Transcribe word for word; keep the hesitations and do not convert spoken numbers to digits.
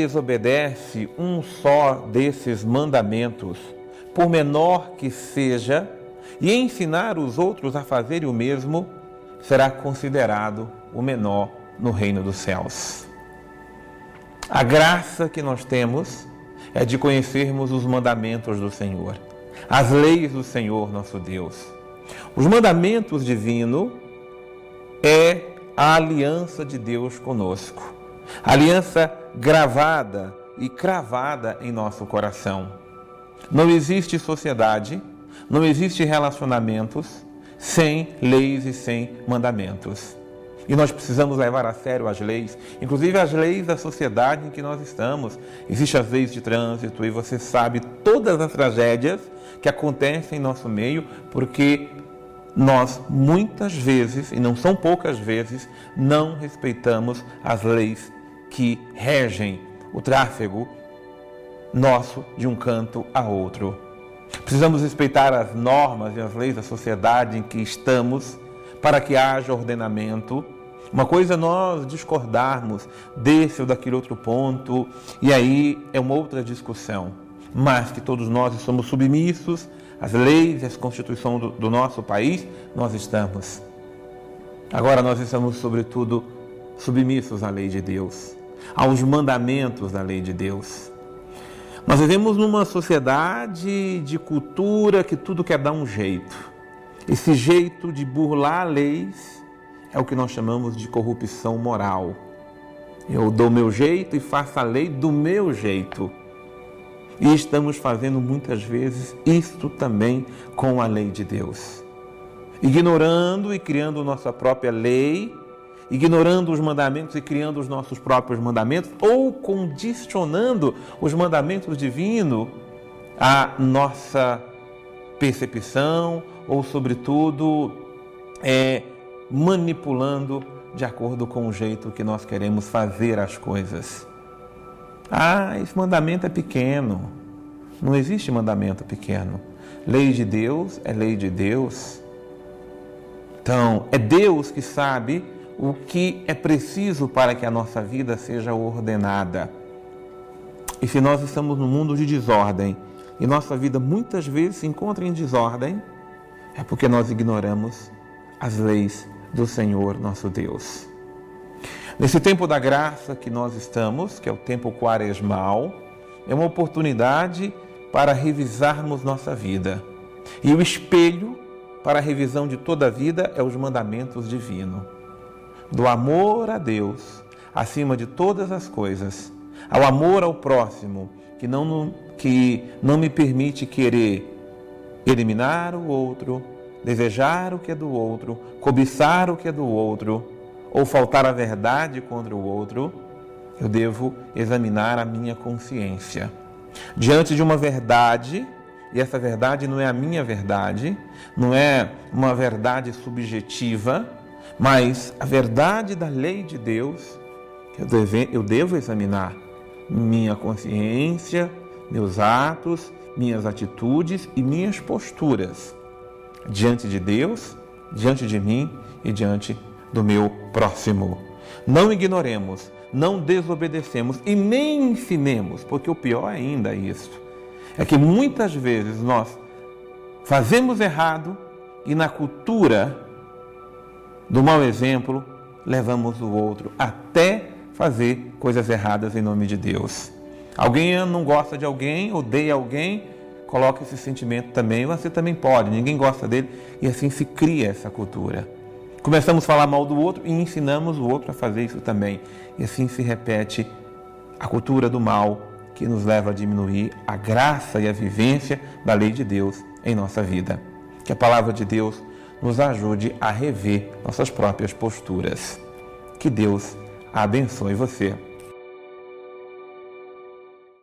desobedece um só desses mandamentos, por menor que seja, e ensinar os outros a fazerem o mesmo, será considerado o menor no reino dos céus. A graça que nós temos é de conhecermos os mandamentos do Senhor, as leis do Senhor nosso Deus. Os mandamentos divinos é a aliança de Deus conosco, aliança gravada e cravada em nosso coração. Não existe sociedade, não existe relacionamentos sem leis e sem mandamentos. E nós precisamos levar a sério as leis, inclusive as leis da sociedade em que nós estamos. Existem as leis de trânsito e você sabe todas as tragédias que acontecem em nosso meio, porque nós muitas vezes, e não são poucas vezes, não respeitamos as leis que regem o tráfego nosso de um canto a outro. Precisamos respeitar as normas e as leis da sociedade em que estamos para que haja ordenamento. Uma coisa é nós discordarmos desse ou daquele outro ponto, e aí é uma outra discussão, mas que todos nós somos submissos às leis e às constituições do, do nosso país, nós estamos. Agora nós estamos, sobretudo, submissos à lei de Deus, aos mandamentos da lei de Deus. Nós vivemos numa sociedade de cultura que tudo quer dar um jeito. Esse jeito de burlar leis é o que nós chamamos de corrupção moral. Eu dou meu jeito e faço a lei do meu jeito. E estamos fazendo muitas vezes isto também com a lei de Deus. Ignorando e criando nossa própria lei, ignorando os mandamentos e criando os nossos próprios mandamentos, ou condicionando os mandamentos divinos à nossa percepção, ou sobretudo é, manipulando de acordo com o jeito que nós queremos fazer as coisas. Ah, esse mandamento é pequeno. Não existe mandamento pequeno. Lei de Deus é lei de Deus. Então, é Deus que sabe o que é preciso para que a nossa vida seja ordenada. E se nós estamos num mundo de desordem, e nossa vida muitas vezes se encontra em desordem, é porque nós ignoramos as leis do Senhor nosso Deus. Nesse tempo da graça que nós estamos, que é o tempo quaresmal, é uma oportunidade para revisarmos nossa vida. E o espelho para a revisão de toda a vida é os mandamentos divinos. Do amor a Deus, acima de todas as coisas, ao amor ao próximo, que não, que não me permite querer eliminar o outro, desejar o que é do outro, cobiçar o que é do outro, ou faltar a verdade contra o outro, eu devo examinar a minha consciência. Diante de uma verdade, e essa verdade não é a minha verdade, não é uma verdade subjetiva, mas a verdade da lei de Deus, eu, deve, eu devo examinar minha consciência, meus atos, minhas atitudes e minhas posturas diante de Deus, diante de mim e diante do meu próximo. Não ignoremos, não desobedecemos e nem ensinemos, porque o pior ainda é isso. É que muitas vezes nós fazemos errado e na cultura do mau exemplo levamos o outro até fazer coisas erradas em nome de Deus. Alguém não gosta de alguém, odeia alguém, coloca esse sentimento também, você também pode, ninguém gosta dele, e assim se cria essa cultura. Começamos a falar mal do outro e ensinamos o outro a fazer isso também. E assim se repete a cultura do mal, que nos leva a diminuir a graça e a vivência da lei de Deus em nossa vida. Que a palavra de Deus nos ajude a rever nossas próprias posturas. Que Deus abençoe você.